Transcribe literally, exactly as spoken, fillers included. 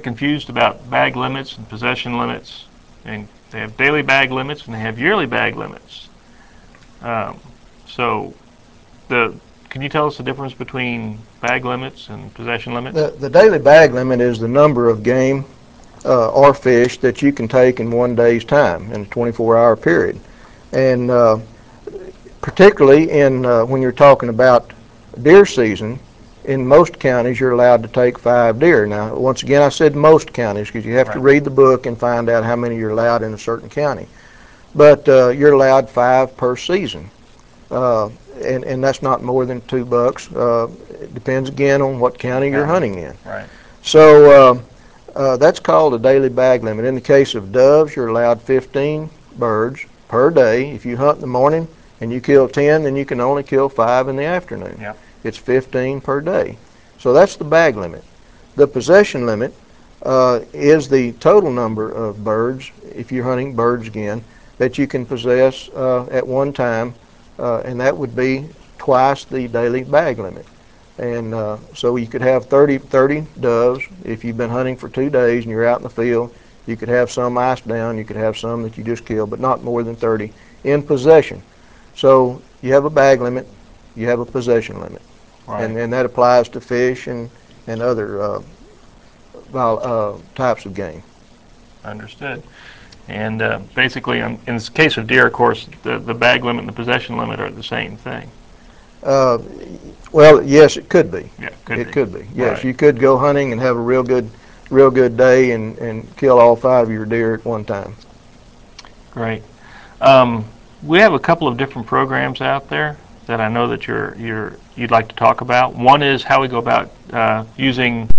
confused about bag limits and possession limits, and they have daily bag limits and they have yearly bag limits. Um, so, the can you tell us the difference between bag limits and possession limits? The, the daily bag limit is the number of game uh, or fish that you can take in one day's time in a twenty-four hour period. And uh, particularly in uh, when you're talking about deer season, in most counties you're allowed to take five deer. Now, once again, I said most counties because you have Right. to read the book and find out how many you're allowed in a certain county. But uh, you're allowed five per season. Uh, and, and that's not more than two bucks. Uh, it depends again on what county you're hunting in. Right. So uh, uh, that's called a daily bag limit. In the case of doves, you're allowed fifteen birds per day. If you hunt in the morning and you kill ten, then you can only kill five in the afternoon. Yep. It's fifteen per day. So that's the bag limit. The possession limit uh, is the total number of birds, if you're hunting birds again, that you can possess uh, at one time, uh, and that would be twice the daily bag limit. And uh, so you could have thirty, thirty doves. If you've been hunting for two days and you're out in the field, you could have some iced down, you could have some that you just killed, but not more than thirty in possession. So you have a bag limit, you have a possession limit. Right. And, and that applies to fish and, and other uh, uh, types of game. Understood. And uh, basically, um, in the case of deer, of course, the, the bag limit and the possession limit are the same thing. Uh, well, yes, it could be. Yeah, could it be. could be. Yes, Right. you could go hunting and have a real good, real good day and, and kill all five of your deer at one time. Great. Um, we have a couple of different programs out there that I know that you're you're you'd like to talk about. One is how we go about uh, using